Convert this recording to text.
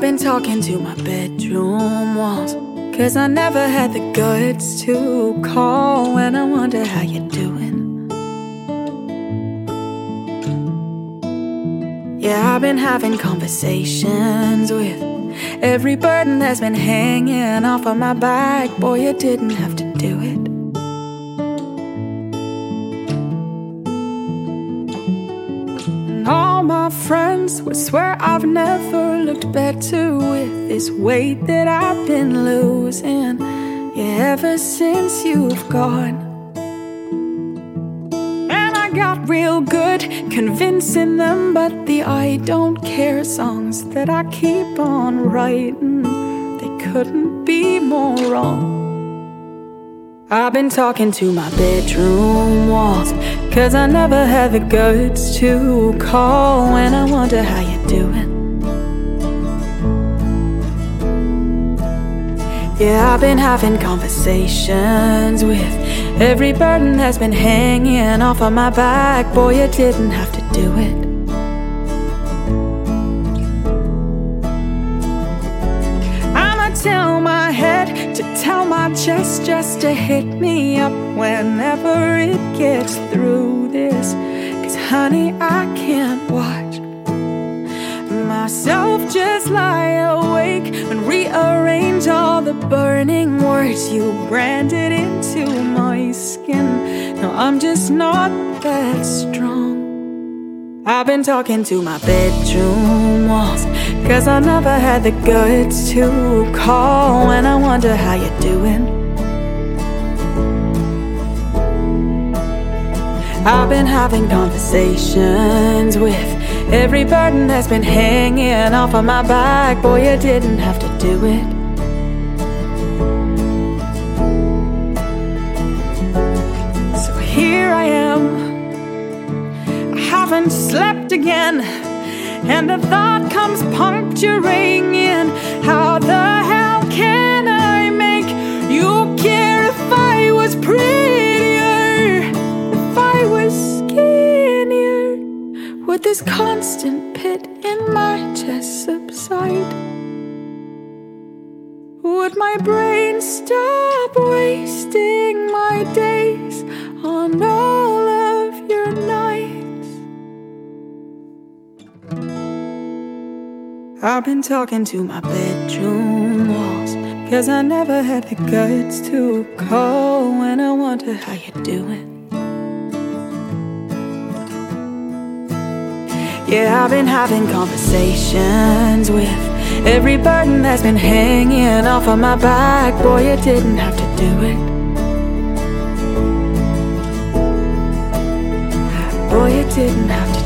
been talking to my bedroom walls, 'cause I never had the guts to call when I wonder how you're doing. Yeah, I've been having conversations with every burden that's been hanging off of my back. Boy, you didn't have to do it. And all my friends would swear I've never looked better with this weight that I've been losing. Yeah, ever since you've gone. And I got real good convincing them, but the I don't care songs that I keep on writing, they couldn't be more wrong. I've been talking to my bedroom walls, 'cause I never had the guts to call when I wonder how you're doing. Yeah, I've been having conversations with every burden that's been hanging off of my back. Boy, you didn't have to do it. I'ma tell my head to tell my chest just to hit me up whenever it gets through this. 'Cause honey, I can't watch myself just lie awake and rearrange all the burning words you branded into my skin. No, I'm just not that strong. I've been talking to my bedroom walls, 'cause I never had the guts to call when I wonder how you're doing. I've been having conversations with every burden that's been hanging off of my back. Boy, you didn't have to do it. So here I am, I haven't slept again, and the thought comes puncturing in. How the hell can I make you care if I was prettier, if I was skinnier? Would this constant pit in my chest subside? Would my brain stop wasting my days on all of your nights? I've been talking to my bedroom walls, 'cause I never had the guts to call when I wonder how you're doing. Yeah, I've been having conversations with every burden that's been hanging off of my back. Boy, you didn't have to do it. Boy, you didn't have to